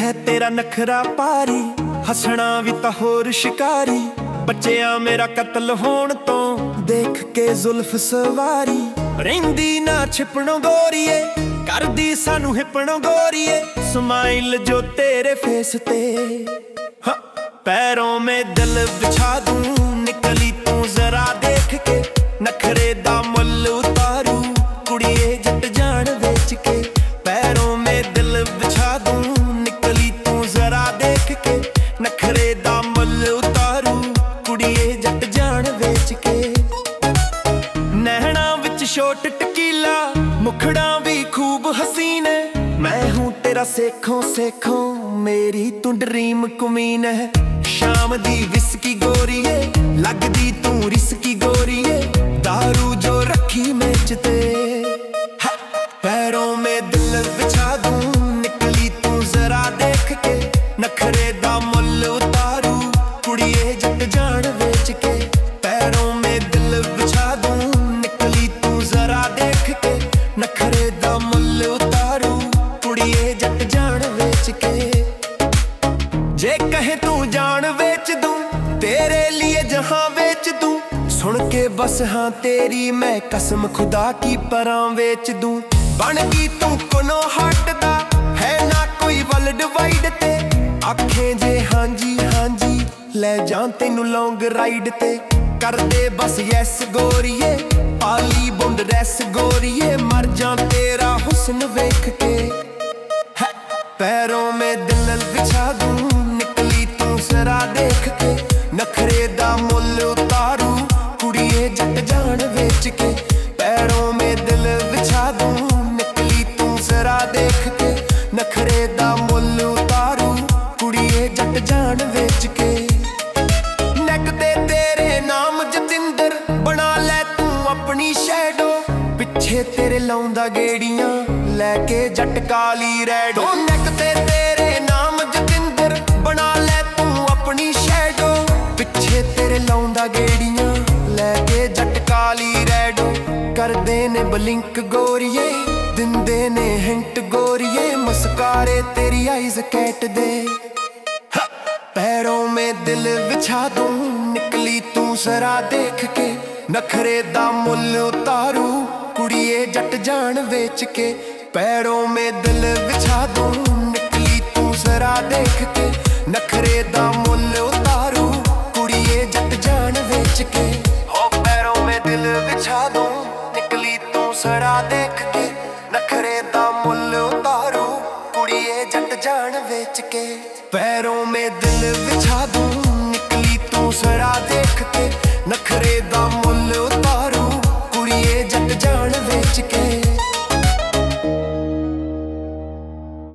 है तेरा नखरा पारी, हसना भी तां होर शिकारी। बच्चिया मेरा कतल होण तो देख के जुल्फ सवारी। रहिंदी ना छिपणों गोरीए, करदी सानू हिपणों गोरीए। स्माइल जो तेरे फेस ते, हाँ, पैरों में दिल बिछा दूं। निकली तू जरा देख के, नखरे दा मुल उतारू। कुड़िए जट जान बेच के, पैरों में दिल बिछा दूं। निकली तू जरा देख के, नखरे दा मुल उतारू। कुड़िए जट जान बेच के। नैना विच छोट टकीला, मुखड़ा भी खूब हसीन है। मैं हूँ तेरा सेखों सेखों, मेरी तू ड्रीम क्वीन है। शाम दी विस्की गोरीए, लगदी तू रिस्की गोरीए। दारू जो रखी मेच ते, पैरों में दिल बिछा दूं। निकली तू जरा देख के, नखरे दा मुल उतारू। कुड़िए जट जान बेच के, पैरों में दिल बिछा दूं। निकली तू जरा देख के, नखरे दा मुल उतारू। कुड़िए जट जान बेच के। जे कहे तू जान बेच दूं, तेरे लिए जहां बेच दूं। सुन के बस हाँ तेरी मैं कसम खुदा की परां बेच दूं। बन गई तू कोनो हट दा, है ना कोई वर्ल्ड वाइड ते। आखें जे हाँ जी ले जां तेनू लॉन्ग राइड ते। कर दे बस यस गोरीए, पाली बुंड रैस गोरीए। मर जां तेरा हुस्न वेख के, पैरों में दिल बिछा दूं। निकली तू जरा देख के, नखरे दा मुल उतारू। कुड़िए जट जान बेच के, पैरों में दिल बिछा दूं। निकली तू जरा देख के, नखरे दा मुल उतारू। कुड़िए जट जान बेच के। नैक ते तेरे नाम जतिंदर, बना ले तू अपनी शैडो। पिछे तेरे लाउंदा गेड़ियां, लैके जट काली रैडो। नैक ते तेरे नाम जतिंदर, बना ले तू अपनी शैडो। पिछे तेरे लाउंदा गेड़ियां, लैके जट काली रैडो। करदे ने बलिंक गोरीए, दिंदे ने हिंट गोरीए। मुस्कारे तेरी आइज कैट दे, पैरों में दिल बिछा दूं। निकली तू जरा देख के, नखरे दा मुल उतारू। कुड़िए जट जान बेच के, पैरों में दिल बिछा दूं। निकली तू जरा देख के, नखरे दा मुल उतारू। कुड़िए जट जान बेच के, हो पैरों में दिल बिछा दूं। निकली तू जरा देख के, नखरे दा मुल उतारू। कुड़िए जट जान बेच के, पैरों में दिल बिछा दूं। निकली तू जरा देख के, नखरे दा मुल